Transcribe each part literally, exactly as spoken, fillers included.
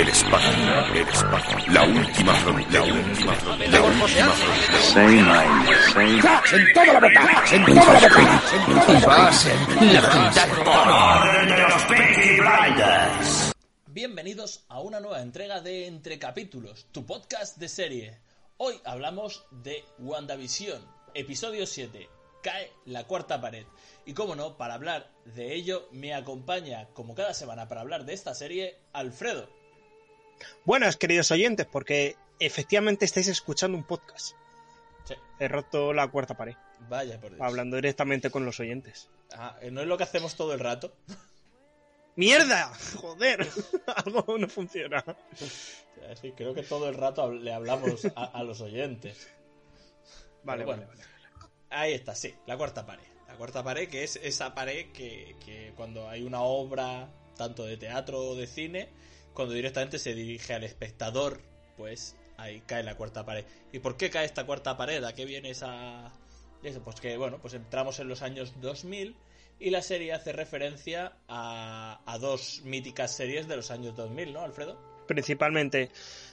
El espacio, el espacio, la última frontera, la última frontera, la última frontera. Say my, say ¡Gas en toda la boca! ¡En toda la boca! ¡En vas en la Bienvenidos a una nueva entrega de Entre Capítulos, tu podcast de serie. Hoy hablamos de WandaVision, episodio siete, Cae la cuarta pared. Y como no, para hablar de ello me acompaña, como cada semana para hablar de esta serie, Alfredo. Buenas, queridos oyentes, porque efectivamente estáis escuchando un podcast. Sí. He roto la cuarta pared. Vaya por Dios. Hablando directamente con los oyentes. Ah, ¿no es lo que hacemos todo el rato? ¡Mierda! ¡Joder! Algo no funciona. Sí, creo que todo el rato le hablamos a, a los oyentes. Vale, bueno, vale, vale. Ahí está, sí, la cuarta pared. La cuarta pared, que es esa pared que, que cuando hay una obra, tanto de teatro o de cine, cuando directamente se dirige al espectador, pues ahí cae la cuarta pared. ¿Y por qué cae esta cuarta pared? ¿A qué viene esa...? Eso, pues que, bueno, pues entramos en los años dos mil y la serie hace referencia a, a dos míticas series de los años dos mil, ¿no, Alfredo? Principalmente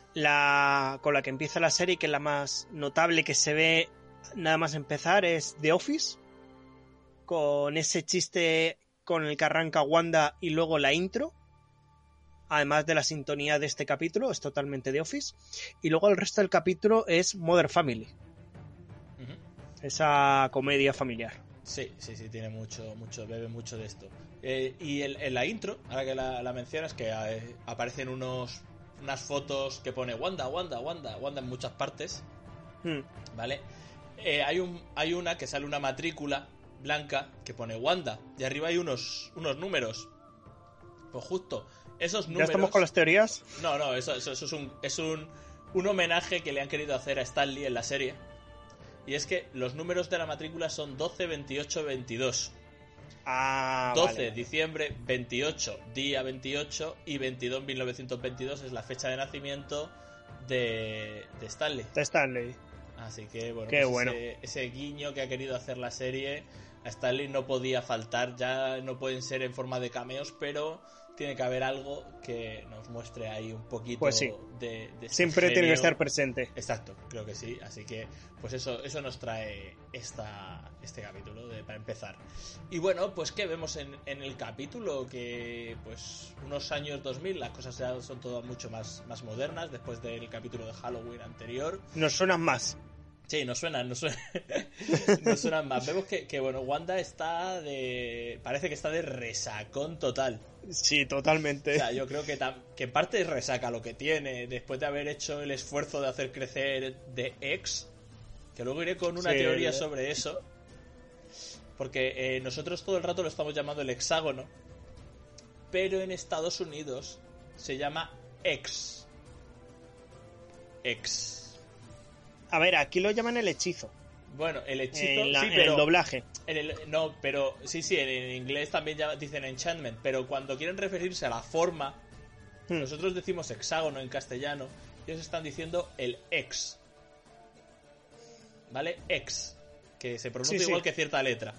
la con la que empieza la serie, que es la más notable que se ve nada más empezar, es The Office, con ese chiste con el que arranca Wanda y luego la intro. Además de la sintonía de este capítulo, es totalmente The Office. Y luego el resto del capítulo es Modern Family. Uh-huh. Esa comedia familiar. Sí, sí, sí, tiene mucho, mucho, bebe mucho de esto. Eh, y en, en la intro, ahora que la, la mencionas, que eh, aparecen unos unas fotos que pone Wanda, Wanda, Wanda, Wanda en muchas partes. Hmm. ¿Vale? Eh, hay, un, hay una que sale una matrícula blanca que pone Wanda. Y arriba hay unos, unos números. Pues justo... Esos números... ¿Ya estamos con las teorías? No, no, eso, eso, eso es, un, es un, un homenaje que le han querido hacer a Stan Lee en la serie. Y es que los números de la matrícula son doce, veintiocho, veintidós. Ah, doce, vale. diciembre, veintiocho, día veintiocho, y veintidós, mil novecientos veintidós es la fecha de nacimiento de, de Stan Lee. De Stan Lee. Así que, bueno, Qué pues bueno. Ese, ese guiño que ha querido hacer la serie a Stan Lee no podía faltar. Ya no pueden ser en forma de cameos, pero... tiene que haber algo que nos muestre ahí un poquito pues sí. de, de siempre genio. Tiene que estar presente. Exacto, creo que sí. Así que, pues eso, eso nos trae esta, este capítulo de, para empezar. Y bueno, pues ¿qué vemos en, en el capítulo? Que pues unos años dos mil, las cosas ya son todas mucho más, más modernas después del capítulo de Halloween anterior. Nos suenan más. Sí, nos suenan, nos suenan, nos suenan más. Vemos que, que, bueno, Wanda está de... parece que está de resacón total. Sí, totalmente. O sea, yo creo que, tam- que en parte es resaca lo que tiene, después de haber hecho el esfuerzo de hacer crecer de X, que luego iré con una sí. teoría sobre eso, porque eh, nosotros todo el rato lo estamos llamando el hexágono, pero en Estados Unidos se llama X. X. A ver, aquí lo llaman el hechizo. Bueno, el hechizo, en la, sí, en pero el doblaje. En el, no, pero sí, sí, en, en inglés también ya dicen enchantment, pero cuando quieren referirse a la forma, hmm. nosotros decimos hexágono en castellano, y ellos están diciendo el ex. ¿Vale? Ex, que se pronuncia sí, igual sí. que cierta letra.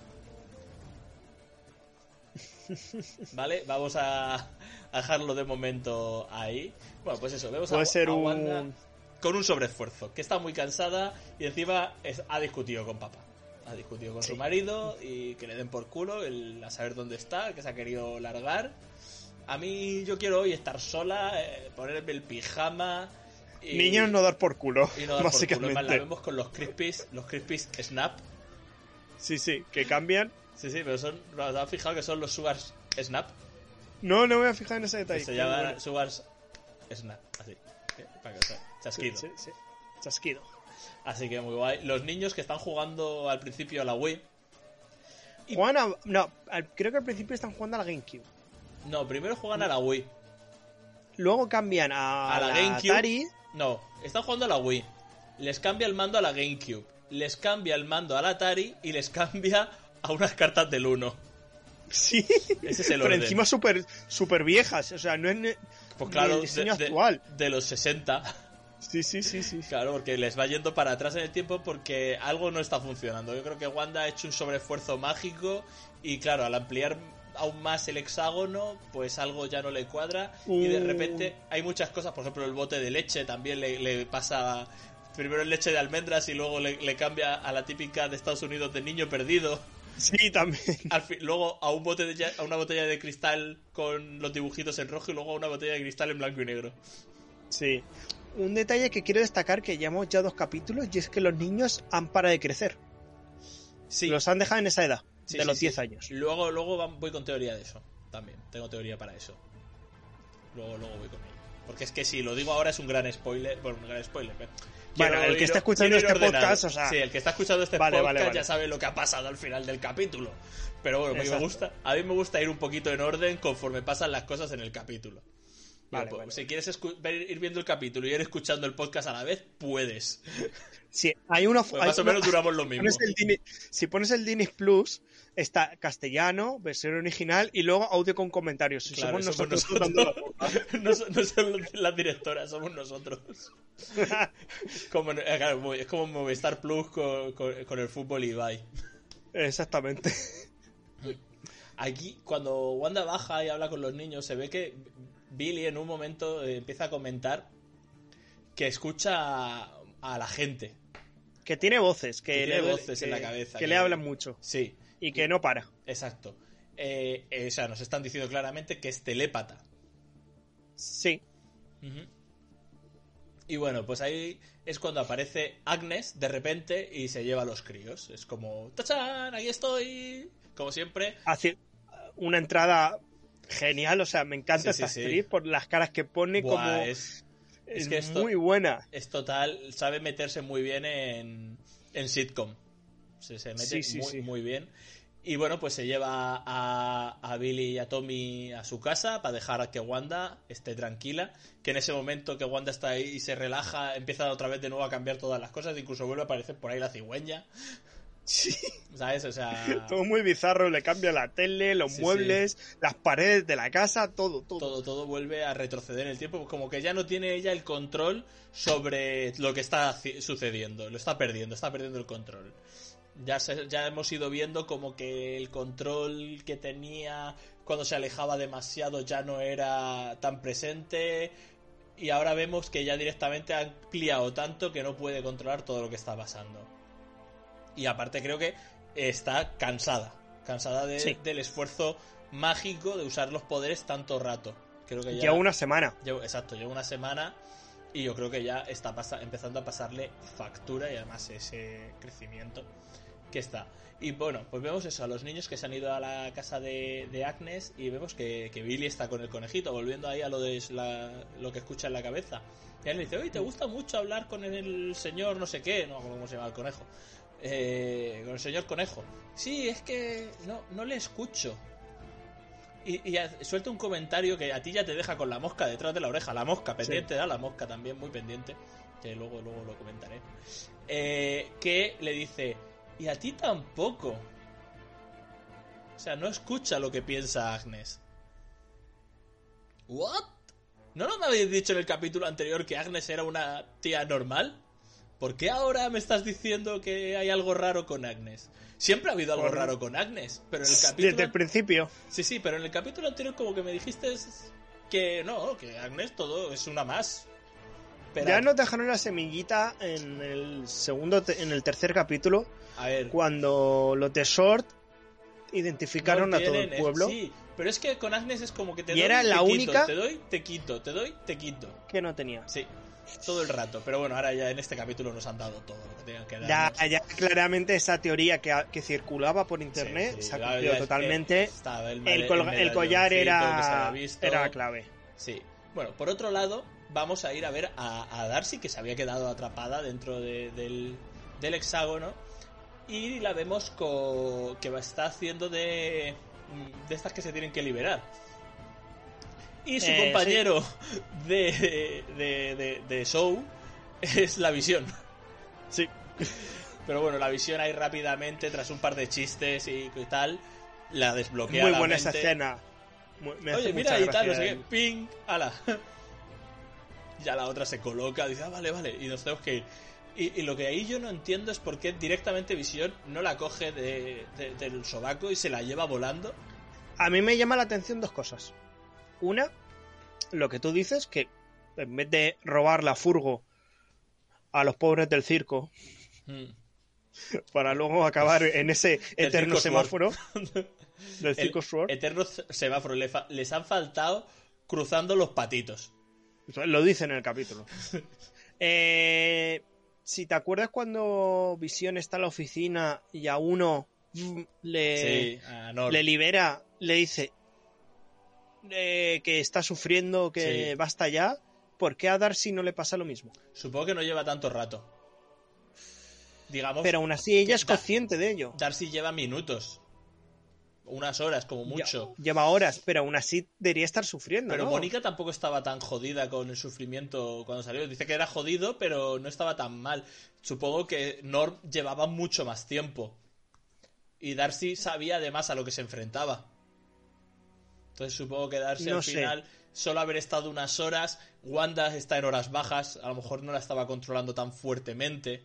¿Vale? Vamos a, a dejarlo de momento ahí. Bueno, pues eso, vemos Puede a, ser a un... Wanda con un sobreesfuerzo, que está muy cansada y encima es, ha discutido con papá. Ha discutido con sí. su marido y que le den por culo el, a saber dónde está, que se ha querido largar. A mí yo quiero hoy estar sola, eh, ponerme el pijama... Y, Niños no dar por culo, y no dar básicamente. Por culo. La vemos con los Crispies, los Crispies Snap. Sí, sí, que cambian. Sí, sí, pero son, ¿te has fijado que son los Sugars Snap? No, no me voy a fijar en ese detalle. Que se llaman bueno. Sugars Snap, así. Para que sea chasquido. Sí, sí, sí. Chasquido. Así que muy guay. Los niños que están jugando al principio a la Wii. Y... Juegan a... No, al... creo que al principio están jugando a la GameCube. No, primero juegan a la Wii. Luego cambian a, a la, la GameCube. Atari. No, están jugando a la Wii. Les cambia el mando a la GameCube. Les cambia el mando a la Atari y les cambia a unas cartas del uno. Sí, ese es el pero orden. Encima súper super viejas, o sea, no es pues claro, el diseño de, actual. De, de los sesenta. Sí, sí, sí, sí. Claro, porque les va yendo para atrás en el tiempo porque algo no está funcionando. Yo creo que Wanda ha hecho un sobreesfuerzo mágico y claro, al ampliar aún más el hexágono, pues algo ya no le cuadra. Y de repente hay muchas cosas, por ejemplo el bote de leche también le, le pasa... Primero el leche de almendras y luego le, le cambia a la típica de Estados Unidos de niño perdido. Sí, también. Al fin, luego a, un bote de, a una botella de cristal con los dibujitos en rojo y luego a una botella de cristal en blanco y negro. Sí. Un detalle que quiero destacar, que llevamos ya dos capítulos, y es que los niños han parado de crecer. Sí. Los han dejado en esa edad, Sí, de sí, los sí. diez años. Luego, luego voy con teoría de eso. También, tengo teoría para eso. Luego, luego voy con ello. Porque es que si lo digo ahora es un gran spoiler. Bueno, un gran spoiler. Pero Bueno, el que ir- está escuchando quiero ir este ordenado. podcast, o sea... Sí, el que está escuchando este Vale, podcast vale, vale. ya sabe lo que ha pasado al final del capítulo. Pero bueno, porque me Exacto. gusta, a mí me gusta ir un poquito en orden conforme pasan las cosas en el capítulo. Vale, Digo, pues, vale, si vale. quieres escu- ver- ir viendo el capítulo y ir escuchando el podcast a la vez, puedes. Sí, hay una... Pues hay más o una- menos duramos lo mismo. pones el Dini- si pones el Dinis Plus, está castellano, versión original y luego audio con comentarios. Y Claro, somos somos nosotros dando la boca. no, son, no son las directoras, somos nosotros. Como, eh, claro, es como Movistar Plus con, con, con el fútbol y Ibai. Exactamente. Aquí, cuando Wanda baja y habla con los niños, se ve que Billy en un momento eh, empieza a comentar que escucha a, a la gente. Que tiene voces, que, Que tiene le, voces que, en la cabeza, que que- le hablan mucho Sí, y que no para. exacto. Eh, eh, o sea, nos están diciendo claramente que es telépata. Sí. Ujú. Y bueno, pues ahí es cuando aparece Agnes de repente y se lleva a los críos. Es como, ¡tachán! Aquí estoy. Como siempre. Hace una entrada genial, o sea, me encanta Sí, esta sí, sí. actriz por las caras que pone, Buah, como es, es es que esto muy buena. es total. Sabe meterse muy bien en, en sitcom. Se, se mete Sí, sí, muy, sí. muy bien. Y bueno, pues se lleva a, a Billy y a Tommy a su casa para dejar que Wanda esté tranquila. Que en ese momento que Wanda está ahí y se relaja, empieza otra vez de nuevo a cambiar todas las cosas. Incluso vuelve a aparecer por ahí la cigüeña. Sí. ¿Sabes? O sea, Todo muy bizarro, le cambia la tele, los Sí, muebles, las paredes de la casa, todo, todo. todo, todo vuelve a retroceder en el tiempo. Como que ya no tiene ella el control sobre lo que está ci- sucediendo. Lo está perdiendo, está perdiendo el control. Ya, se- ya hemos ido viendo como que el control que tenía cuando se alejaba demasiado ya no era tan presente. Y ahora vemos que ya directamente ha ampliado tanto que no puede controlar todo lo que está pasando. Y aparte creo que está cansada. Cansada de- Sí. del esfuerzo mágico de usar los poderes tanto rato. Creo que ya... Lleva una semana. Llevo- exacto, lleva una semana y yo creo que ya está pasa- empezando a pasarle factura y además ese crecimiento que está. Y bueno, pues vemos eso, a los niños que se han ido a la casa de, de Agnes y vemos que, que Billy está con el conejito, volviendo ahí a lo de la- lo que escucha en la cabeza. Y él le dice, oye, ¿te gusta mucho hablar con el señor no sé qué? No me acuerdo cómo se llama el conejo. Eh, con el señor conejo. Sí, es que no, no le escucho. Y, y a- suelta un comentario que a ti ya te deja con la mosca detrás de la oreja. La mosca, pendiente, da la mosca también, muy pendiente. Que luego, luego lo comentaré. Eh, que le dice, y a ti tampoco. O sea, no escucha lo que piensa Agnes. ¿What? ¿No nos me habéis dicho en el capítulo anterior que Agnes era una tía normal? ¿Por qué ahora me estás diciendo que hay algo raro con Agnes? Siempre ha habido algo Por- raro con Agnes, pero en el capítulo... Desde el principio. Sí, sí, pero en el capítulo anterior como que me dijiste que no, que Agnes todo es una más. Pero, Ya nos dejaron la semillita en el segundo, te- en el tercer capítulo, a ver, cuando los de Sword identificaron no a todo el tienen- pueblo, Sí, pero es que con Agnes es como que te Y doy, era te la quito, única- te doy, te quito, te doy, te quito. que no tenía. Sí, todo el rato. Pero bueno, ahora ya en este capítulo nos han dado todo lo que tenían que Ya, darnos. ya claramente esa teoría que, que circulaba por internet Sí, sí, se ha ya- cumplido ya es que totalmente. estaba el, El, male- colga- el collar medalloncito que se había era, visto. era clave. Sí. Bueno, por otro lado, vamos a ir a ver a, a Darcy, que se había quedado atrapada dentro de- del, del hexágono. Y la vemos co- que va- está haciendo de, de estas que se tienen que liberar. Y su Eh, compañero de, de, de, de show es la Visión. Sí. Pero bueno, la Visión ahí rápidamente, tras un par de chistes y, y tal, la desbloquea. Muy la buena mente. esa escena. Muy- me hace Oye, mira, mucha y tal, no sé gracia qué, el- ping, ala. Ya la otra se coloca, dice, ah, vale, vale, y nos tenemos que ir. Y, y lo que ahí yo no entiendo es por qué directamente Visión no la coge de, de- del sobaco y se la lleva volando. A mí me llama la atención dos cosas. Una, lo que tú dices, que en vez de robar la furgo a los pobres del circo, Mm. para luego acabar en ese eterno Circo semáforo Sword. del circo El Sword. eterno semáforo. Le fa- les han faltado cruzando los patitos. Lo dice en el capítulo. eh, si te acuerdas cuando Visión está en la oficina y a uno mm, le, Sí, a Nord. le libera, le dice eh, que está sufriendo, que Sí. basta ya, ¿por qué a Darcy no le pasa lo mismo? Supongo que no lleva tanto rato. Digamos, Pero aún así ella es Da- consciente de ello. Darcy lleva minutos. Unas horas, como mucho. Lle- Lleva horas, pero aún así debería estar sufriendo, Pero ¿no? Mónica tampoco estaba tan jodida con el sufrimiento cuando salió. Dice que era jodido, pero no estaba tan mal. Supongo que Norm llevaba mucho más tiempo. Y Darcy sabía además a lo que se enfrentaba. Entonces supongo que Darcy No al sé. final, solo haber estado unas horas, Wanda está en horas bajas, a lo mejor no la estaba controlando tan fuertemente.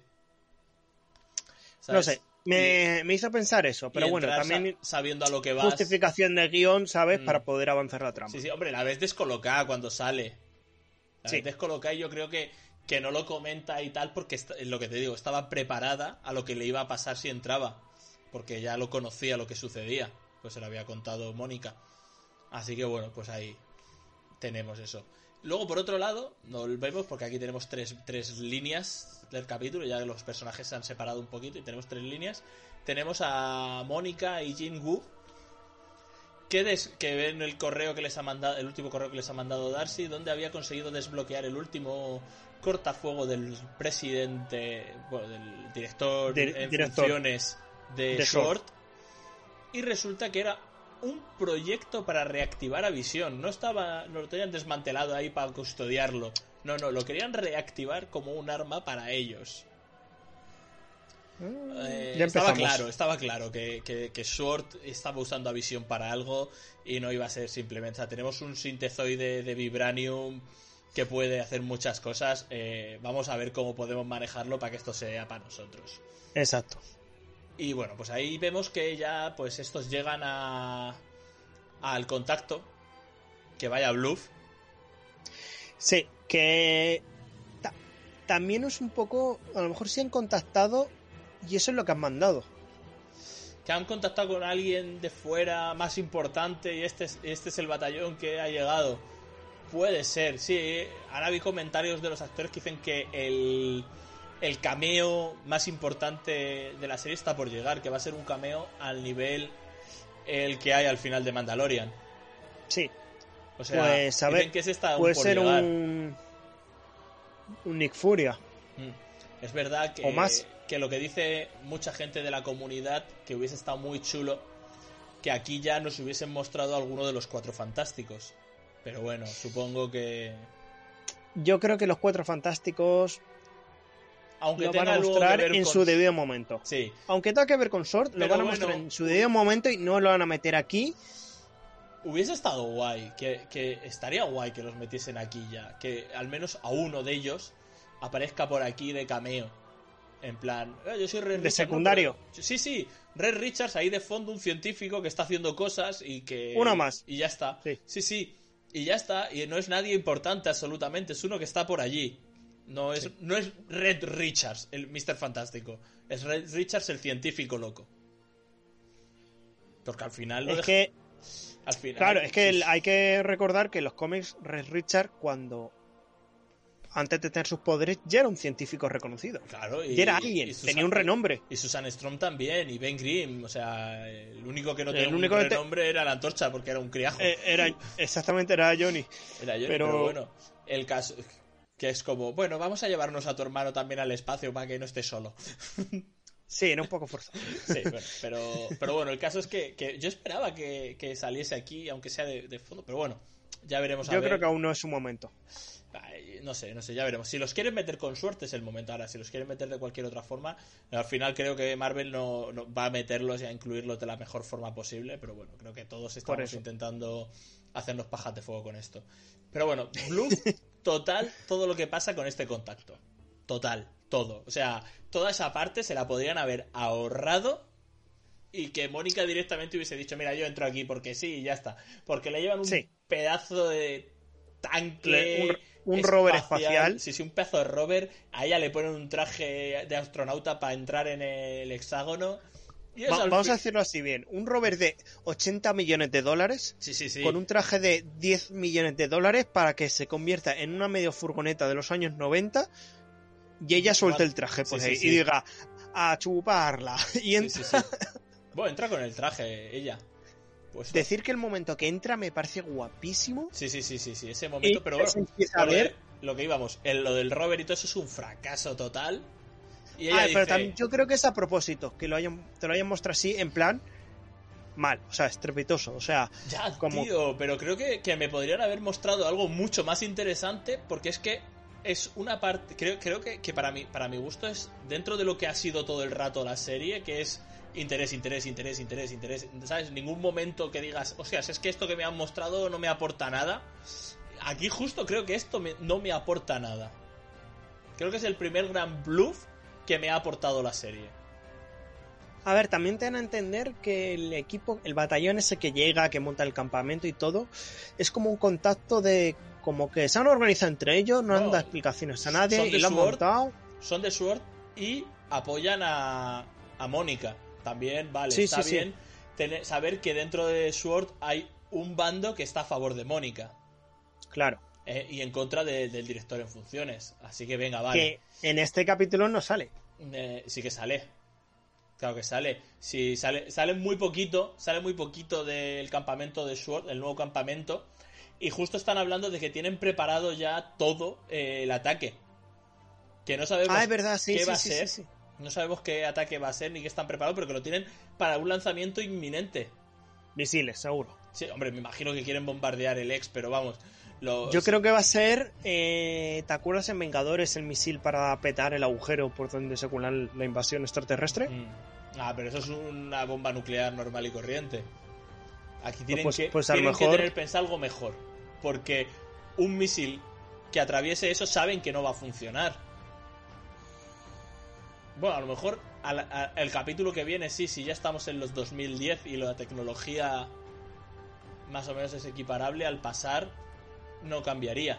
No ¿Sabes? sé, me, me hizo pensar eso, pero Y bueno, entrar también sa- sabiendo a lo que vas. justificación de guión, ¿sabes? Mm. Para poder avanzar la trama. Sí, sí, hombre, la ves descolocada cuando sale. La Sí. ves descolocada y yo creo que, que no lo comenta y tal porque est- es lo que te digo, estaba preparada a lo que le iba a pasar si entraba. Porque ya lo conocía lo que sucedía. Pues se lo había contado Mónica. Así que bueno, pues ahí tenemos eso. Luego, por otro lado, no lo vemos porque aquí tenemos tres, tres líneas del capítulo, ya que los personajes se han separado un poquito y tenemos tres líneas. Tenemos a Mónica y Jin-Woo que, des- que ven el correo que les ha mandado, el último correo que les ha mandado Darcy, donde había conseguido desbloquear el último cortafuego del presidente, bueno, del director Di- en director. funciones de, De Sword. Sword. Y resulta que era un proyecto para reactivar a Visión. No estaba, no lo tenían desmantelado ahí para custodiarlo. No, no, lo querían reactivar como un arma para ellos. Eh, Ya estaba empezamos. claro, estaba claro que, que, que Sword estaba usando a Visión para algo y no iba a ser simplemente. O sea, tenemos un sintezoide de Vibranium que puede hacer muchas cosas. Eh, vamos a ver cómo podemos manejarlo para que esto sea para nosotros. Exacto. Y bueno, pues ahí vemos que ya pues estos llegan a al contacto que vaya a Bluff. Sí, que ta- también es un poco, a lo mejor sí han contactado y eso es lo que han mandado. Que han contactado con alguien de fuera más importante y este es, este es el batallón que ha llegado. Puede ser, sí. Ahora vi comentarios de los actores que dicen que el, el cameo más importante de la serie está por llegar, que va a ser un cameo al nivel el que hay al final de Mandalorian. Sí, O sea, pues a dicen ver, que ese está aún puede por ser llegar. un, un Nick Furia. Mm. Es verdad que, O más. que lo que dice mucha gente de la comunidad, que hubiese estado muy chulo que aquí ya nos hubiesen mostrado alguno de los Cuatro Fantásticos. Pero bueno, supongo que... Yo creo que los Cuatro Fantásticos Aunque lo van tenga a algo mostrar que ver en con... su debido momento. Sí, Aunque tenga que ver con Sword, lo Pero van a bueno, mostrar en su debido momento y no lo van a meter aquí. hubiese estado guay, que, que estaría guay que los metiesen aquí ya, que al menos a uno de ellos aparezca por aquí de cameo, en plan, "Eh, yo soy Red De Richards", secundario. ¿no? Pero- sí, sí, Red Richards ahí de fondo, un científico que está haciendo cosas y que... Uno más. Y ya está. Sí. sí, sí, y ya está, y no es nadie importante absolutamente, es uno que está por allí. No es, no es Red Richards, el míster Fantástico, es Red Richards el científico loco. Porque al final lo Es deja- que, al final, claro, es que sí, el- hay que recordar que en los cómics Red Richard, cuando antes de tener sus poderes, ya era un científico reconocido. Claro, Y era alguien, y Susan- tenía un renombre. Y Susan Storm también, y Ben Grimm, o sea, el único que no El tenía un único que te- renombre era la Antorcha, porque era un criajo. Eh, era, exactamente, era Johnny. era yo, pero- pero... bueno, el caso que es como, bueno, vamos a llevarnos a tu hermano también al espacio para que no esté solo. Sí, era un poco forzado. Sí, bueno, pero, pero bueno, el caso es que, que yo esperaba que, que saliese aquí, aunque sea de, de fondo, pero bueno, ya veremos a Yo ver. creo que aún no es su momento. Ay, no sé, no sé, ya veremos. Si los quieren meter con suerte es el momento. Ahora, si los quieren meter de cualquier otra forma, al final creo que Marvel no, no va a meterlos y a incluirlos de la mejor forma posible. Pero bueno, creo que todos estamos eso. intentando hacernos pajas de fuego con esto. Pero bueno, Bluff, total, todo lo que pasa con este contacto. Total, todo. O sea, toda esa parte se la podrían haber ahorrado y que Mónica directamente hubiese dicho, mira, yo entro aquí porque sí y ya está. Porque le llevan un Sí. pedazo de tanque... Un, un rover espacial. Sí, sí, un pedazo de rover. A ella le ponen un traje de astronauta para entrar en el hexágono. Y Va- al vamos fin- a decirlo así bien. Un rover de ochenta millones de dólares Sí, sí, sí. con un traje de diez millones de dólares para que se convierta en una medio furgoneta de los años noventa y ella suelte el traje por Sí, ahí sí, y sí. diga a chuparla. Y Sí, entra- sí, sí. Bueno, entra con el traje ella. Pues decir que el momento que entra me parece guapísimo. Sí, sí, sí, sí, sí, ese momento, Y pero bueno, se empieza a lo, de- ver. lo que íbamos, el- lo del rover y todo eso es un fracaso total. Y ella Ah, dice, pero también yo creo que es a propósito, que lo hayan, te lo hayan mostrado así, en plan, mal, o sea, estrepitoso, o sea, ya, como- tío, pero creo que, que me podrían haber mostrado algo mucho más interesante, porque es que es una parte, creo, creo que, que para mí, para mi gusto es dentro de lo que ha sido todo el rato la serie, que es interés, interés, interés, interés, interés, ¿sabes? Ningún momento que digas, o sea, es que esto que me han mostrado no me aporta nada. Aquí justo creo que esto me- no me aporta nada. Creo que es el primer gran bluff que me ha aportado la serie. A ver, también te dan a entender que el equipo, el batallón ese que llega, que monta el campamento y todo, es como un contacto de, como que se han organizado entre ellos, no han No, dado explicaciones a nadie son de y lo han Sword. montado. Son de Sword y apoyan a, a Mónica. También, vale, Sí, está sí, sí. bien tener- saber que dentro de Sword hay un bando que está a favor de Mónica. Claro, eh, y en contra de- del director en funciones. Así que venga, vale. que en este capítulo no sale. Eh, sí que sale. Claro que sale. Si sale, sale muy poquito, sale muy poquito del campamento de Sword, el nuevo campamento. Y justo están hablando de que tienen preparado ya todo eh, el ataque. Que no sabemos Ah, es verdad, sí, qué sí, va sí, a ser. sí, sí. No sabemos qué ataque va a ser ni qué están preparados, pero que lo tienen para un lanzamiento inminente. Misiles, seguro. Sí, hombre, me imagino que quieren bombardear el ex, pero vamos. Los... Yo creo que va a ser, eh, ¿te acuerdas en Vengadores el misil para petar el agujero por donde se cuela la invasión extraterrestre? Mm. Ah, pero eso es una bomba nuclear normal y corriente. Aquí tienen, Pues- que, pues a lo tienen que mejor- tener pensado algo mejor. Porque un misil que atraviese eso saben que no va a funcionar. Bueno, a lo mejor al, a- el capítulo que viene, sí, si ya estamos en los dos mil diez y la tecnología más o menos es equiparable, al pasar no cambiaría.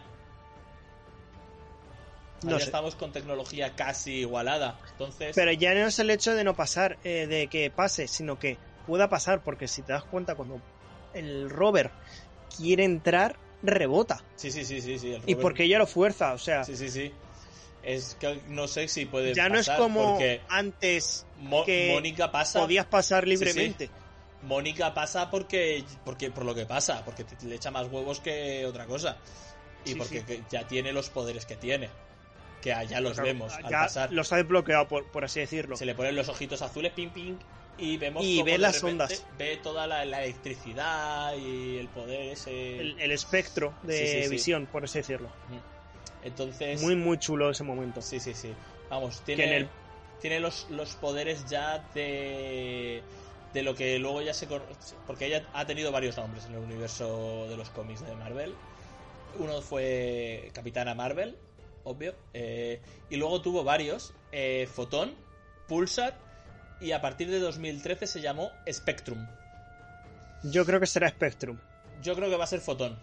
No Ahora sé. estamos con tecnología casi igualada. Entonces, Pero ya no es el hecho de no pasar, eh, de que pase, sino que pueda pasar, porque si te das cuenta, cuando el rover quiere entrar, rebota. sí, sí, sí, sí, sí. el Y Robert- porque ella lo fuerza, o sea, Sí, sí, sí. Es que no sé si puede ya no es pasar como porque antes Mo- que Mónica pasa. podías pasar libremente. Mónica pasa porque, porque por lo que pasa, porque te- le echa más huevos que otra cosa. Y Sí, porque sí. que ya tiene los poderes que tiene. Que ya los Claro, vemos al ya pasar. los ha desbloqueado, por, por así decirlo. Se le ponen los ojitos azules, ping ping. Y vemos Y cómo ve de las repente ondas. Ve toda la, la electricidad y el poder ese. El, el espectro de Sí, sí, sí. visión, por así decirlo. Entonces. Muy, muy chulo ese momento. Sí, sí, sí. Vamos, Que tiene, en el- tiene los, los poderes ya de, de lo que luego ya se conoce. Porque ella ha tenido varios nombres en el universo de los cómics de Marvel. Uno fue Capitana Marvel, obvio. eh, y luego tuvo varios. Eh, Fotón, Pulsar. Y a partir de dos mil trece se llamó Spectrum. Yo creo que será Spectrum. Yo creo que va a ser Fotón.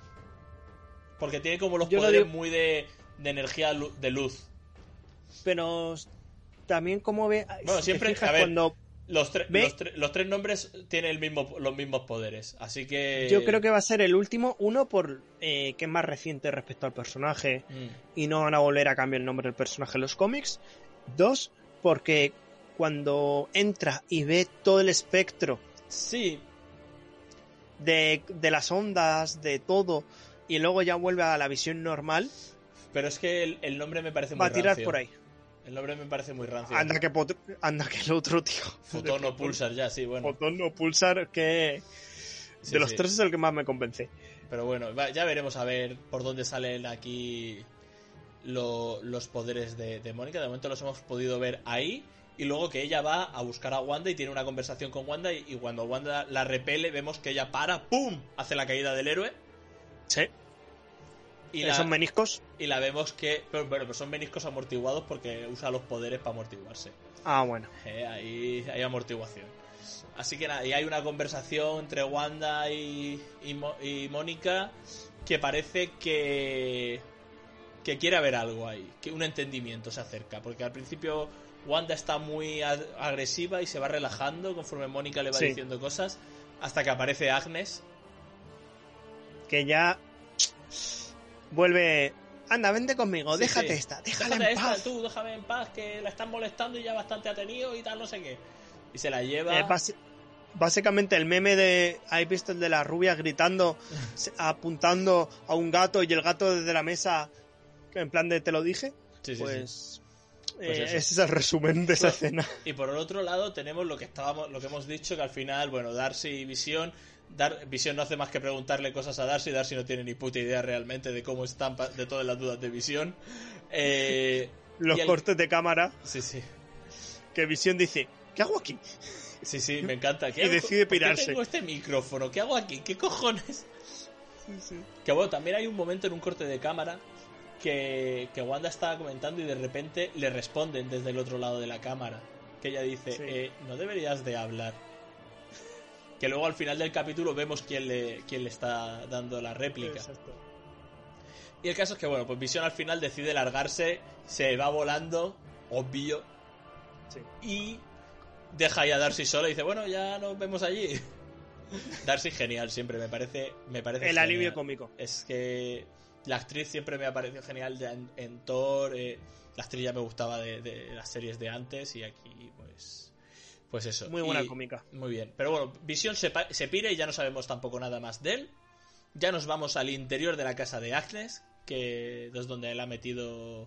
Porque tiene como los Yo lo poderes digo- muy de, de energía lu- de luz. Pero también como ve... Bueno, si te siempre- fijas, a ver, cuando Los, tre- ¿Ve? los, tre- los tres nombres tienen el mismo, los mismos poderes, así que... Yo creo que va a ser el último, uno por eh, que es más reciente respecto al personaje Mm, y no van a volver a cambiar el nombre del personaje en los cómics. Dos, porque cuando entra y ve todo el espectro sí, de, de las ondas, de todo, y luego ya vuelve a la visión normal, pero es que el, el nombre me parece muy va a tirar rancio. por ahí. El nombre me parece muy rancio. Anda que, pot- anda que el otro, tío. Fotón o Pulsar ya, sí, bueno. Fotón o Pulsar, que Sí, de los sí. tres es el que más me convence. Pero bueno, va- ya veremos a ver por dónde salen aquí lo- los poderes de, de Mónica. De momento los hemos podido ver ahí. Y luego que ella va a buscar a Wanda y tiene una conversación con Wanda. Y, y cuando Wanda la repele, vemos que ella para, ¡pum! Hace la caída del héroe. Sí. Y Esos la, meniscos. y la vemos que... Pero, bueno, pues son meniscos amortiguados porque usa los poderes para amortiguarse. Ah, bueno. Eh, ahí hay amortiguación. Así que nada, y hay una conversación entre Wanda y, y, Mo- y Mónica que parece que que quiere haber algo ahí, que un entendimiento se acerca, porque al principio Wanda está muy a- agresiva y se va relajando conforme Mónica le va Sí. diciendo cosas, hasta que aparece Agnes. Que ya vuelve. Anda, vente conmigo, Sí, déjate sí. esta, déjala Déjate en esta, paz. tú, déjame en paz, que la están molestando y ya bastante ha tenido y tal, no sé qué. Y se la lleva. Eh, basi- básicamente el meme de. ¿Habéis visto el de la rubia gritando, se- apuntando a un gato y el gato desde la mesa, en plan de te lo dije? Sí, sí, sí. Pues. Pues eh, eso. ese es el resumen de esa Bueno, escena. Y por el otro lado tenemos lo que estábamos, lo que hemos dicho, que al final, bueno, Darcy y Visión, Dar, Visión no hace más que preguntarle cosas a Darcy, Darcy no tiene ni puta idea realmente de cómo están, pa- de todas las dudas de Visión. Eh, Los y el- cortes de cámara, Sí, sí. que Visión dice, ¿qué hago aquí? Sí, sí, me encanta. ¿Qué Y hago? decide ¿Por qué pirarse. tengo este micrófono? ¿Qué hago aquí? ¿Qué cojones? Que bueno, también hay un momento en un corte de cámara que, que Wanda estaba comentando y de repente le responden desde el otro lado de la cámara. Que ella dice, Sí. eh, no deberías de hablar. Que luego al final del capítulo vemos quién le, quién le está dando la réplica. Exacto. Y el caso es que, bueno, pues Visión al final decide largarse, se va volando, obvio, Sí. y deja ahí a Darcy sola y dice, bueno, ya nos vemos allí. Darcy genial siempre, me parece, me parece El genial. alivio cómico. Es que la actriz siempre me ha parecido genial de- en, en Thor, eh, la actriz ya me gustaba de, de las series de antes y aquí pues pues eso. Muy buena Y- cómica. Muy bien, pero bueno, Visión se, pa- se pira y ya no sabemos tampoco nada más de él. Ya nos vamos al interior de la casa de Agnes, que es donde él ha metido,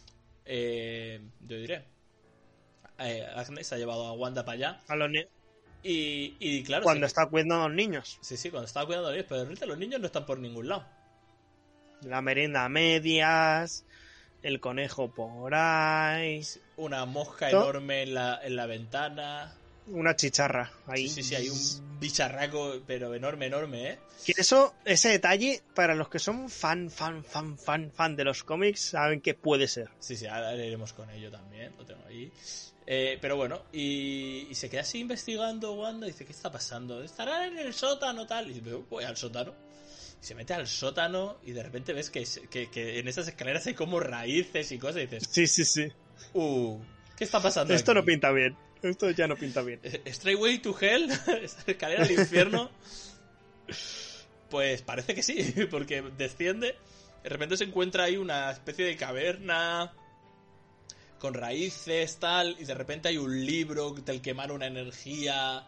eh, yo diré, eh, Agnes ha llevado a Wanda para allá. A los ni- Y, y claro, Cuando se- está cuidando a los niños. sí, sí, cuando estaba cuidando a los niños, pero ahorita los niños no están por ningún lado. La merienda a medias, el conejo por ahí, Una mosca ¿To? enorme en la, en la ventana. una chicharra ahí. Sí, sí, sí, hay un bicharraco, pero enorme, enorme, ¿eh? Que eso, ese detalle, para los que son fan, fan, fan, fan, fan de los cómics, saben que puede ser. Sí, sí, ahora iremos con ello también, lo tengo ahí. Eh, pero bueno, y, y se queda así investigando Wanda y dice, ¿qué está pasando? Estará en el sótano, tal. Y dice, voy al sótano. Y se mete al sótano y de repente ves que, que, que en esas escaleras hay como raíces y cosas y dices, Sí, sí, sí. uh, ¿qué está pasando Esto aquí? no pinta bien. Esto ya no pinta bien. Straightway to Hell, escalera al infierno. Pues parece que sí, porque desciende. De repente se encuentra ahí una especie de caverna con raíces, tal. Y de repente hay un libro del que emana una energía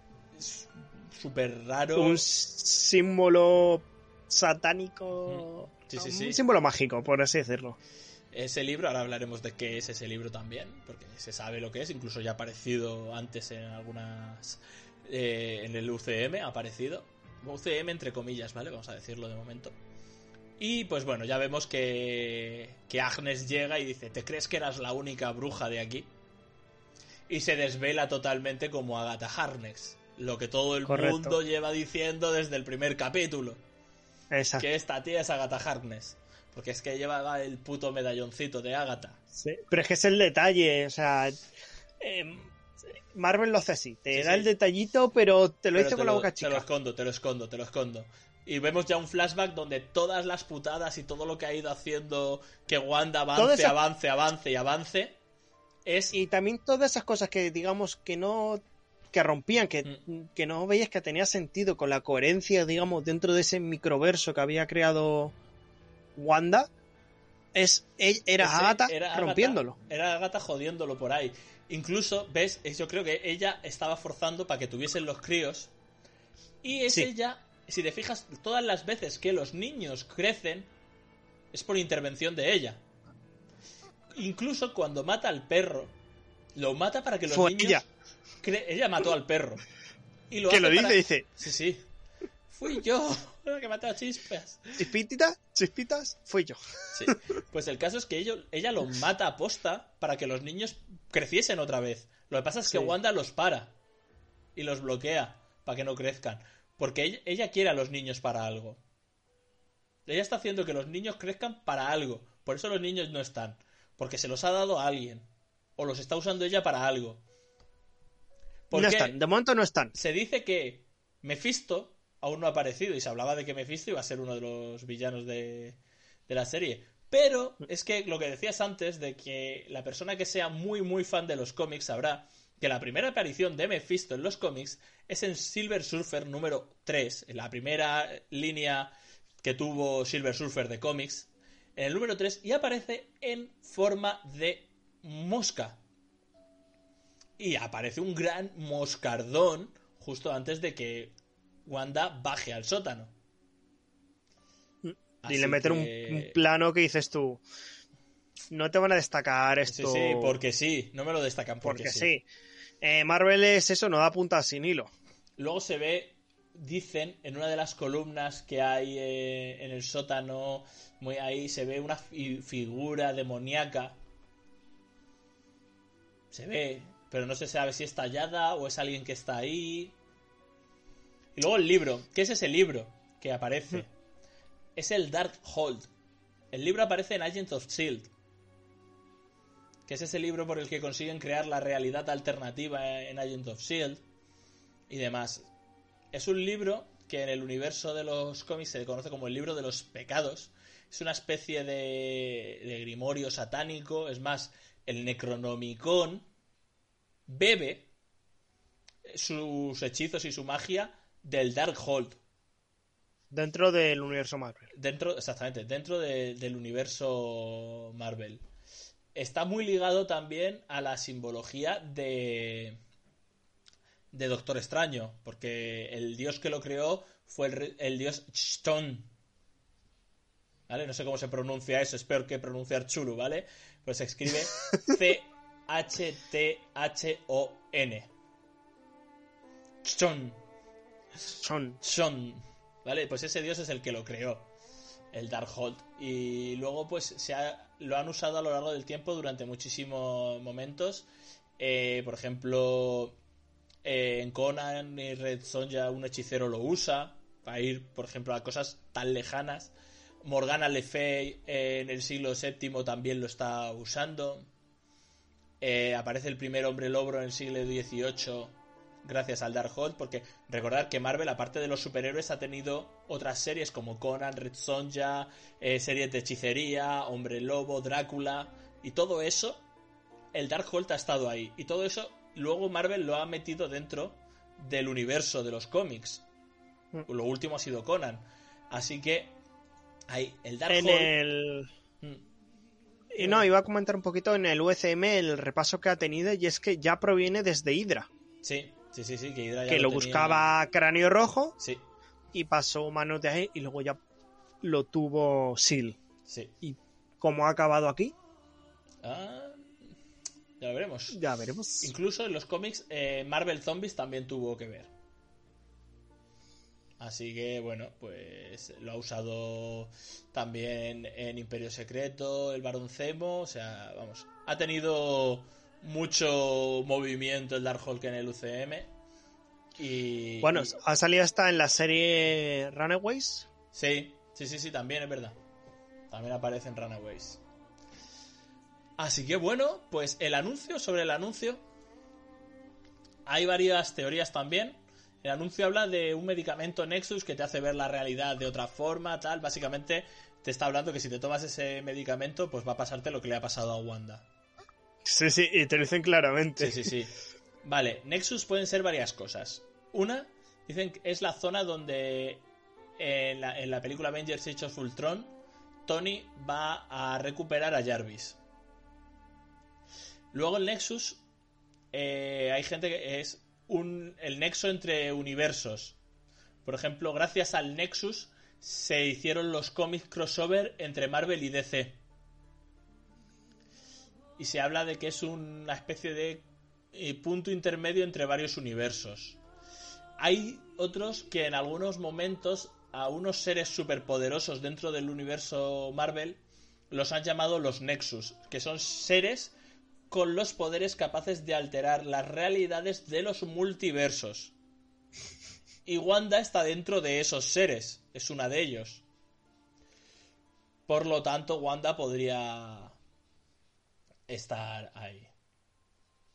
súper raro. Un símbolo satánico. Sí, sí, un sí. símbolo mágico, por así decirlo. Ese libro, ahora hablaremos de qué es ese libro también, porque se sabe lo que es, incluso ya ha aparecido antes en algunas... Eh, en el U C M ha aparecido. U C M entre comillas, ¿vale? Vamos a decirlo de momento. Y pues bueno, ya vemos que, que Agnes llega y dice, ¿te crees que eras la única bruja de aquí? Y se desvela totalmente como Agatha Harkness, lo que todo el Correcto. mundo lleva diciendo desde el primer capítulo. Exacto. Que esta tía es Agatha Harkness. Porque es que lleva el puto medalloncito de Agatha. Sí, pero es que es el detalle, o sea, eh, Marvel lo hace así, te Sí, da sí. el detallito, pero te lo Pero hizo te con la lo- boca Te lo chica. escondo, te lo escondo, te lo escondo. Y vemos ya un flashback donde todas las putadas y todo lo que ha ido haciendo que Wanda Todo avance, eso- avance, avance y avance es... Y también todas esas cosas que digamos que no que rompían, que, Mm. que no veías que tenía sentido con la coherencia, digamos, dentro de ese microverso que había creado Wanda, es e- era ese- Agatha era Agatha- rompiéndolo. Era Agatha jodiéndolo por ahí. Incluso, ¿ves? Es- Yo creo que ella estaba forzando para que tuviesen los críos. Y es Sí. ella, si te fijas, todas las veces que los niños crecen, es por intervención de ella. Incluso cuando mata al perro, lo mata para que los Fue niños... ella. cre- ella mató al perro. Y lo Que hace lo dice, para- dice, Sí, sí. Fui yo el que maté a Chispas. chispititas, chispitas, fui yo. Sí. Pues el caso es que ello- ella los mata a posta para que los niños creciesen otra vez. Lo que pasa es que Sí. Wanda los para y los bloquea para que no crezcan. Porque ella, ella quiere a los niños para algo. Ella está haciendo que los niños crezcan para algo. Por eso los niños no están. Porque se los ha dado a alguien. O los está usando ella para algo. ¿Por No qué? están, de momento no están. Se dice que Mephisto aún no ha aparecido y se hablaba de que Mephisto iba a ser uno de los villanos de, de la serie. Pero es que lo que decías antes de que la persona que sea muy muy fan de los cómics sabrá que la primera aparición de Mephisto en los cómics es en Silver Surfer número tres, en la primera línea que tuvo Silver Surfer de cómics, en el número tres, y aparece en forma de mosca. Y aparece un gran moscardón justo antes de que Wanda baje al sótano. Y le meten que... un, un plano que dices tú, no te van a destacar esto. Sí, sí, porque sí, no me lo destacan porque, porque sí. sí. Eh, Marvel es eso, no da puntas sin hilo. Luego se ve, dicen, en una de las columnas que hay eh, en el sótano, muy ahí, se ve una fi- figura demoníaca. Se ve, pero no se sabe si es tallada o es alguien que está ahí. Y luego el libro. ¿Qué es ese libro que aparece? Es el Darkhold. El libro aparece en Agents of S H I E L D, que es ese libro por el que consiguen crear la realidad alternativa en Agents of S H I E L D y demás. Es un libro que en el universo de los cómics se conoce como el libro de los pecados. Es una especie de, de grimorio satánico. Es más, el Necronomicon bebe sus hechizos y su magia del Darkhold. Dentro del universo Marvel. Dentro, exactamente, dentro de, del universo Marvel. Está muy ligado también a la simbología de de Doctor Extraño, porque el dios que lo creó fue el, el dios Chthon, ¿vale? No sé cómo se pronuncia eso, es peor que pronunciar Chulu, ¿vale? Pues se escribe C H T H O N. Chthon. Son. Chthon, ¿vale? Pues ese dios es el que lo creó, el Darkhold, y luego pues se ha, lo han usado a lo largo del tiempo durante muchísimos momentos. Eh, por ejemplo, eh, en Conan y Red Sonja un hechicero lo usa para ir, por ejemplo, a cosas tan lejanas. Morgana Le Fay eh, en el siglo séptimo también lo está usando. Eh, aparece el primer hombre lobo en el siglo dieciocho gracias al Darkhold, porque recordad que Marvel, aparte de los superhéroes, ha tenido otras series como Conan, Red Sonja, eh, series de hechicería, Hombre Lobo, Drácula, y todo eso, el Darkhold ha estado ahí, y todo eso luego Marvel lo ha metido dentro del universo de los cómics. Lo último ha sido Conan, así que ahí el Darkhold. En el... Y no, iba a comentar un poquito en el U C M el repaso que ha tenido, y es que ya proviene desde Hydra. Sí, sí, sí, sí, que Hydra ya que lo, lo tenía... buscaba Cráneo Rojo, sí, y pasó manos de ahí y luego ya lo tuvo S H I E L D. sí. ¿Y cómo ha acabado aquí? Ah, ya lo veremos. Ya veremos. Incluso en los cómics eh, Marvel Zombies también tuvo que ver. Así que bueno, pues lo ha usado también en Imperio Secreto, el Barón Zemo, o sea, vamos, ha tenido mucho movimiento el Darkhold en el U C M. Y Bueno, y... ha salido hasta en la serie Runaways. Sí, sí, sí, sí, también es verdad. También aparece en Runaways. Así que bueno, pues el anuncio, sobre el anuncio, hay varias teorías también. El anuncio habla de un medicamento Nexus que te hace ver la realidad de otra forma, tal. Básicamente te está hablando que si te tomas ese medicamento, pues va a pasarte lo que le ha pasado a Wanda. Sí, sí, y te lo dicen claramente. Sí, sí, sí. Vale, Nexus pueden ser varias cosas. Una, dicen que es la zona donde en la, en la película Avengers Age of Ultron, Tony va a recuperar a Jarvis. Luego el Nexus, eh, hay gente que es un, el nexo entre universos. Por ejemplo, gracias al Nexus se hicieron los cómics crossover entre Marvel y D C. Y se habla de que es una especie de eh, punto intermedio entre varios universos. Hay otros que en algunos momentos a unos seres superpoderosos dentro del universo Marvel los han llamado los Nexus, que son seres con los poderes capaces de alterar las realidades de los multiversos. Y Wanda está dentro de esos seres, es una de ellos. Por lo tanto, Wanda podría estar ahí.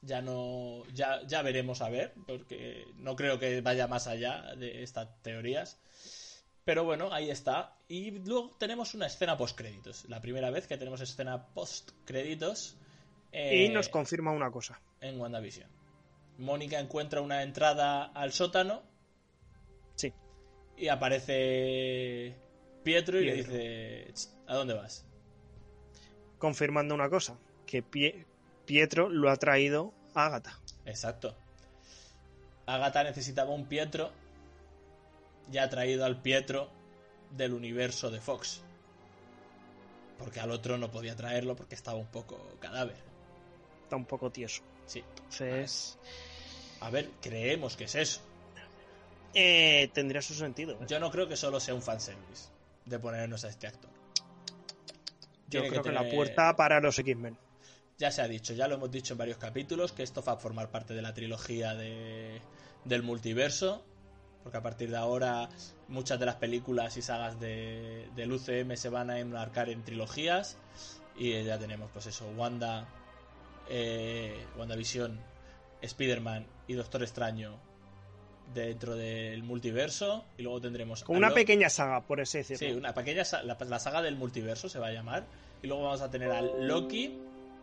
Ya no, ya, ya veremos a ver, porque no creo que vaya más allá de estas teorías. Pero bueno, ahí está. Y luego tenemos una escena post-créditos. La primera vez que tenemos escena post-créditos. Eh, y nos confirma una cosa. En WandaVision. Mónica encuentra una entrada al sótano. Sí. Y aparece Pietro y Pietro. le dice: ¿a dónde vas? Confirmando una cosa. Que Pie- Pietro lo ha traído a Agatha. Exacto. Agatha necesitaba un Pietro. Ya ha traído al Pietro del universo de Fox. Porque al otro no podía traerlo porque estaba un poco cadáver. Está un poco tieso. Sí. Entonces... A ver, creemos que es eso. Eh, tendría su sentido. ¿eh? Yo no creo que solo sea un fanservice de ponernos a este actor. Yo Tiene creo que, tener- la puerta para los X-Men. Ya se ha dicho, ya lo hemos dicho en varios capítulos, que esto va a formar parte de la trilogía de, del multiverso. Porque a partir de ahora muchas de las películas y sagas de, del U C M se van a enmarcar en trilogías. Y ya tenemos pues eso, Wanda, eh, WandaVision, Spider-Man y Doctor Extraño dentro del multiverso. Y luego tendremos... Con a una Lo- pequeña saga, por así decirlo. Sí, una pequeña sa- la, la saga del multiverso se va a llamar. Y luego vamos a tener a Loki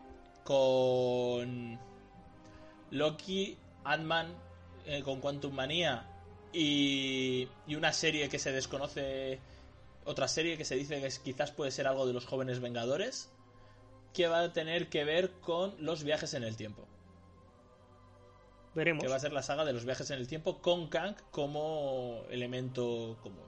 con Loki, Ant-Man eh, con Quantum Manía y, y una serie que se desconoce, otra serie que se dice que es, quizás puede ser algo de los Jóvenes Vengadores, que va a tener que ver con los viajes en el tiempo. Veremos. Que va a ser la saga de los viajes en el tiempo con Kang como elemento común.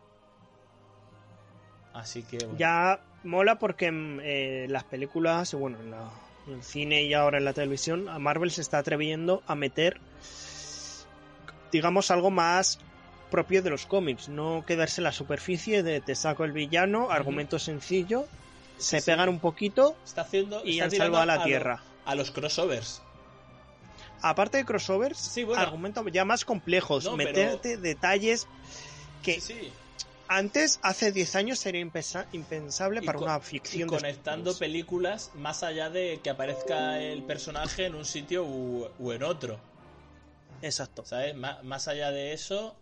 Así que bueno. Ya mola porque en eh, las películas, bueno, en, la, en el cine y ahora en la televisión, a Marvel se está atreviendo a meter, digamos, algo más propio de los cómics, no quedarse en la superficie de te saco el villano, argumento sencillo, se sí. pegan un poquito Está haciendo y está han tirando salvado a la lo- Tierra. a los crossovers. Aparte de crossovers, Sí, bueno. argumentos ya más complejos, No, pero- meterte detalles que Sí, sí. antes, hace diez años, sería impensa- impensable Y para co- una y ficción de conectando superhéroes. películas más allá de que aparezca el personaje en un sitio u, u en otro. Exacto. ¿Sabes? Má- más allá de eso,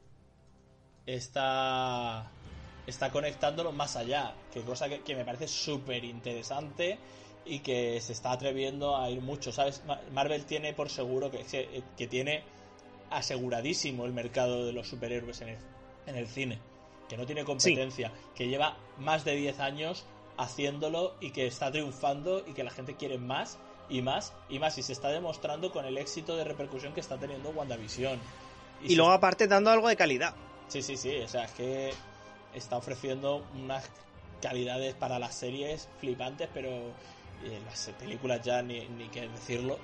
está está conectándolo más allá. Que cosa que, que me parece súper interesante y que se está atreviendo a ir mucho. ¿Sabes? Ma- Marvel tiene por seguro que, que, que tiene aseguradísimo el mercado de los superhéroes en el, en el cine. Que no tiene competencia. Que lleva más de diez años haciéndolo y que está triunfando y que la gente quiere más y más y más. Y se está demostrando con el éxito de repercusión que está teniendo WandaVision. Y, se- luego, aparte, dando algo de calidad. Sí, sí, sí. O sea, es que está ofreciendo unas calidades para las series flipantes, pero eh, las películas ya ni, ni qué decirlo.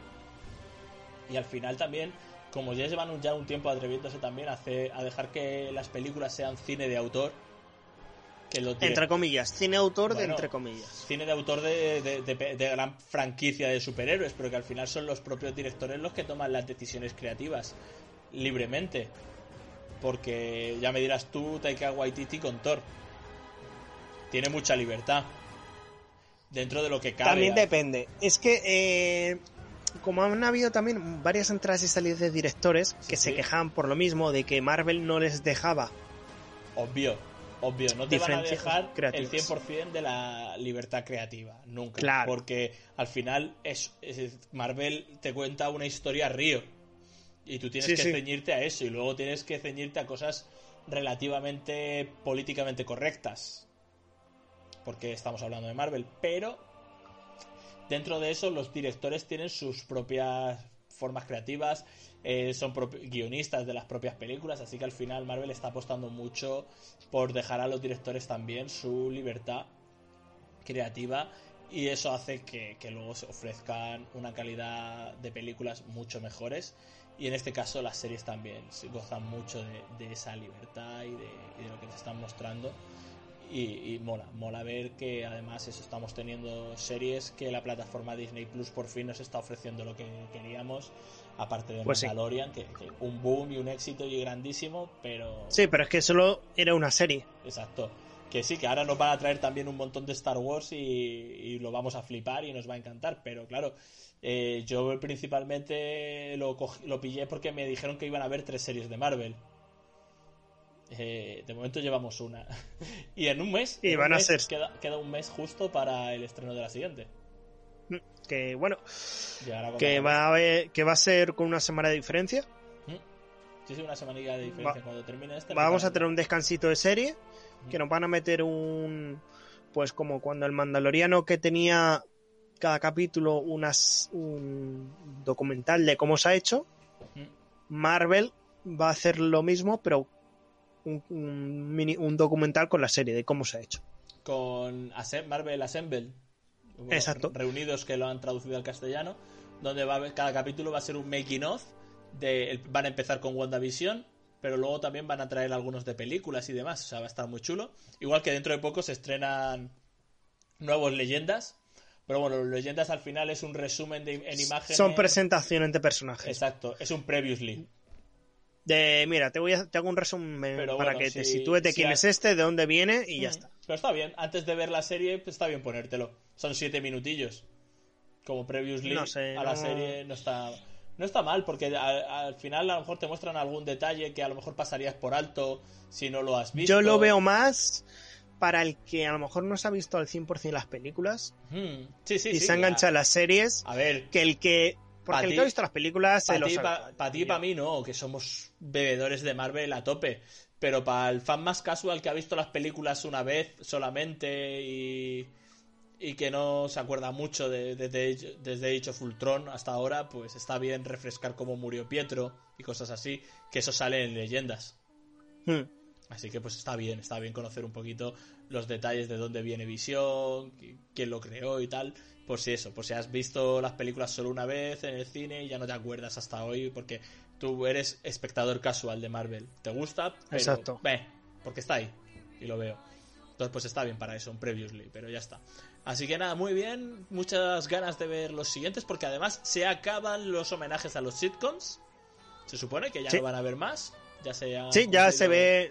Y al final también, como ya llevan un, ya un tiempo atreviéndose también a, hacer, a dejar que las películas sean cine de autor, que lo tiene- Entre comillas. Cine autor de Bueno, entre comillas. cine de autor de, de, de, de gran franquicia de superhéroes, pero que al final son los propios directores los que toman las decisiones creativas libremente. Porque ya me dirás tú, Taika Waititi con Thor. Tiene mucha libertad. Dentro de lo que cabe. También depende. Es que, eh, como han habido también varias entradas y salidas de directores Sí, que se sí. quejaban por lo mismo de que Marvel no les dejaba. Obvio, obvio. No te van a Diferencias dejar creativas. el cien por ciento de la libertad creativa. Nunca. Claro. Porque al final es, es- Marvel te cuenta una historia río. Y tú tienes Sí, que sí. ceñirte a eso. Y luego tienes que ceñirte a cosas relativamente políticamente correctas. Porque estamos hablando de Marvel. Pero dentro de eso los directores tienen sus propias formas creativas. Eh, son propi- guionistas de las propias películas. Así que al final Marvel está apostando mucho por dejar a los directores también su libertad creativa. Y eso hace que, que luego se ofrezcan una calidad de películas mucho mejores. Y en este caso las series también se gozan mucho de, de esa libertad y de, y de lo que te están mostrando. Y, y mola, mola ver que además eso, estamos teniendo series que la plataforma Disney Plus por fin nos está ofreciendo lo que queríamos. Aparte de Pues sí. Mandalorian, que, que un boom y un éxito y grandísimo, pero... Sí, pero es que solo era una serie. Exacto. que sí, que ahora nos van a traer también un montón de Star Wars y, y lo vamos a flipar y nos va a encantar, pero claro, eh, yo principalmente lo, cogí, lo pillé porque me dijeron que iban a haber tres series de Marvel. Eh, de momento llevamos una. Y en un mes, y en van un a mes ser queda, queda un mes justo para el estreno de la siguiente. que bueno, que va a haber, que va a ser con una semana de diferencia. Sí, sí, una semanilla de diferencia. Va, cuando termine esta. Vamos a tener un descansito de serie, que nos van a meter un, pues como cuando el Mandaloriano, que tenía cada capítulo unas un documental de cómo se ha hecho. Marvel va a hacer lo mismo, pero un, un, mini, un documental con la serie de cómo se ha hecho. Con Marvel Assemble. Bueno, exacto. Reunidos, que lo han traducido al castellano, donde va a haber, cada capítulo va a ser un making of. De, van a empezar con WandaVision, pero luego también van a traer algunos de películas y demás. O sea, va a estar muy chulo. Igual que dentro de poco se estrenan nuevos Leyendas. Pero bueno, los Leyendas al final es un resumen de, en imágenes. Son presentaciones de personajes. Exacto, es un previously. De, mira, te voy a te hago un resumen pero para bueno, que si, te sitúe de si quién has... es este, de dónde viene y mm, ya está. Pero está bien, antes de ver la serie, pues está bien ponértelo. Son siete minutillos. Como previously no sé, a la no... serie no está... No está mal, porque al, al final a lo mejor te muestran algún detalle que a lo mejor pasarías por alto si no lo has visto. Yo lo veo más para el que a lo mejor no se ha visto al cien por ciento las películas hmm. sí, sí, y sí, se ha enganchado a las series. A ver, que el que... Porque el ti, que ha visto las películas se para lo ti, sabe. Para pa ti y para mí no, que somos bebedores de Marvel a tope. Pero para el fan más casual que ha visto las películas una vez solamente y... y que no se acuerda mucho de, de, de, desde Age of Ultron hasta ahora, pues está bien refrescar cómo murió Pietro y cosas así, que eso sale en Leyendas. Hmm. Así que pues está bien, está bien conocer un poquito los detalles de dónde viene Visión, quién lo creó y tal, por si eso, por si has visto las películas solo una vez en el cine y ya no te acuerdas hasta hoy, porque tú eres espectador casual de Marvel. ¿Te gusta? Pero, exacto. Ve, porque está ahí y lo veo. Entonces pues está bien para eso, un previously, pero ya está. Así que nada, muy bien, muchas ganas de ver los siguientes, porque además se acaban los homenajes a los sitcoms. Se supone que ya sí. no van a haber más. Ya se ha sí, ya se ve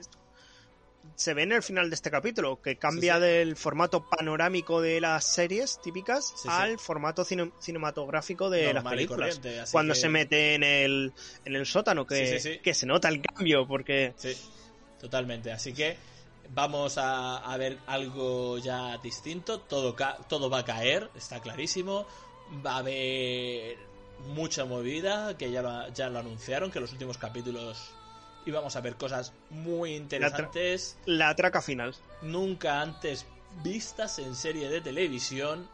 se ve en el final de este capítulo, que cambia sí, sí. del formato panorámico de las series típicas sí, al sí. formato cine cinematográfico de normal las películas. Cuando que... se mete en el, en el sótano, que, sí, sí, sí. que se nota el cambio, porque... Sí, totalmente. Así que vamos a, a ver algo ya distinto. Todo, ca todo va a caer, está clarísimo. Va a haber mucha movida, que ya lo, ya lo anunciaron, que los últimos capítulos íbamos a ver cosas muy interesantes. La, tra la traca final. Nunca antes vistas en serie de televisión.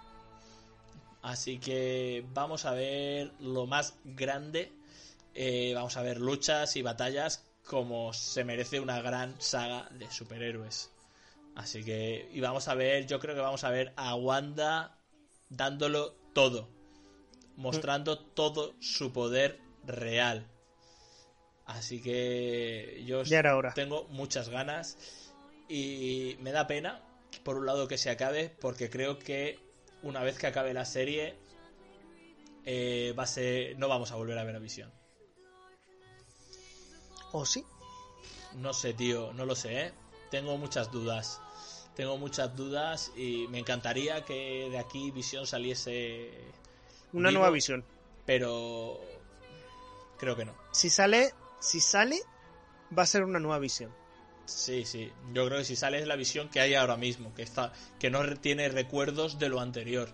Así que vamos a ver lo más grande. Eh, vamos a ver luchas y batallas como se merece una gran saga de superhéroes. Así que, y vamos a ver, yo creo que vamos a ver a Wanda dándolo todo, mostrando mm. todo su poder real. Así que yo tengo muchas ganas y me da pena, por un lado, que se acabe, porque creo que una vez que acabe la serie eh, va a ser, no vamos a volver a ver a Visión. ¿O sí? No sé, tío, no lo sé, ¿eh? Tengo muchas dudas. Tengo muchas dudas y me encantaría que de aquí Visión saliese... Una vivo, nueva Visión. Pero creo que no. Si sale, si sale, va a ser una nueva Visión. Sí, sí. Yo creo que si sale es la Visión que hay ahora mismo, que está, que no tiene recuerdos de lo anterior.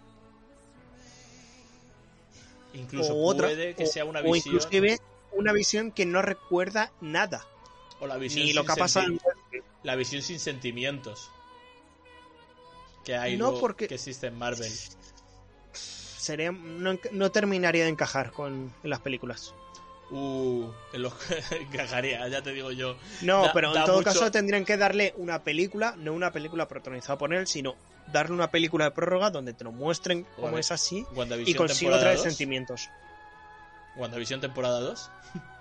Incluso o puede otra, que o, sea una o Visión... inclusive una Visión que no recuerda nada. O la Visión ni lo que ha pasado. La Visión sin sentimientos. Que hay no, lo porque que existe en Marvel. Sería, no, no terminaría de encajar con en las películas. Uh, en los encajaría, ya te digo yo. No, da, pero da en todo mucho... caso tendrían que darle una película, no una película protagonizada por él, sino darle una película de prórroga donde te lo muestren como Joder. es así WandaVision y consiga traer dos. Sentimientos. WandaVision temporada dos.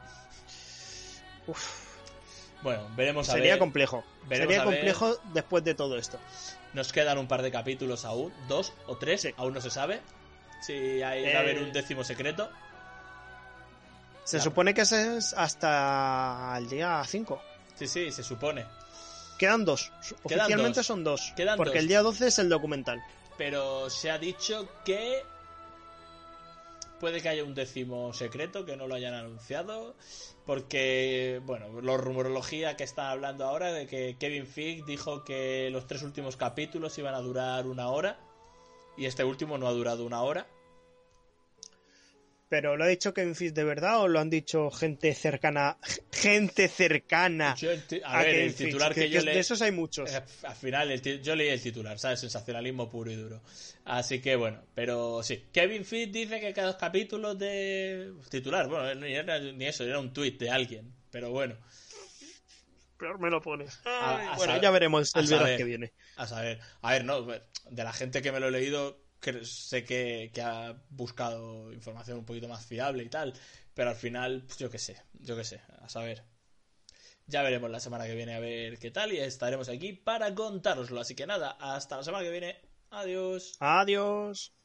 Uf. Bueno, veremos a Sería ver. complejo. Veremos Sería a complejo ver. Después de todo esto. Nos quedan un par de capítulos aún, dos o tres, sí. Aún no se sabe. Si hay eh... va a haber un décimo secreto. Se claro. supone que ese es hasta el día cinco. Sí, sí, se supone. Quedan dos. Quedan Oficialmente dos. son dos. Quedan porque dos. el día doce es el documental. Pero se ha dicho que puede que haya un décimo secreto que no lo hayan anunciado. Porque, bueno, la rumorología que está hablando ahora de que Kevin Feige dijo que los tres últimos capítulos iban a durar una hora. Y este último no ha durado una hora. ¿Pero lo ha dicho Kevin Feige de verdad o lo han dicho gente cercana? Gente cercana. Yo el ti- a, a ver, Kevin el titular Feige, que, yo que leí. de esos hay muchos. Eh, Al final, el ti- yo leí el titular, ¿sabes? Sensacionalismo puro y duro. Así que bueno, pero sí. Kevin Feige dice que cada capítulo de. Titular, bueno, ni era ni eso, era un tuit de alguien. Pero bueno. Peor me lo pones. A- Ay, a bueno, saber- ya veremos a el viernes saber. que viene. A saber. A ver, no. De la gente que me lo he leído, que sé que, que ha buscado información un poquito más fiable y tal. Pero al final, pues yo qué sé. Yo qué sé. A saber. Ya veremos la semana que viene a ver qué tal y estaremos aquí para contároslo. Así que nada, hasta la semana que viene. Adiós. Adiós.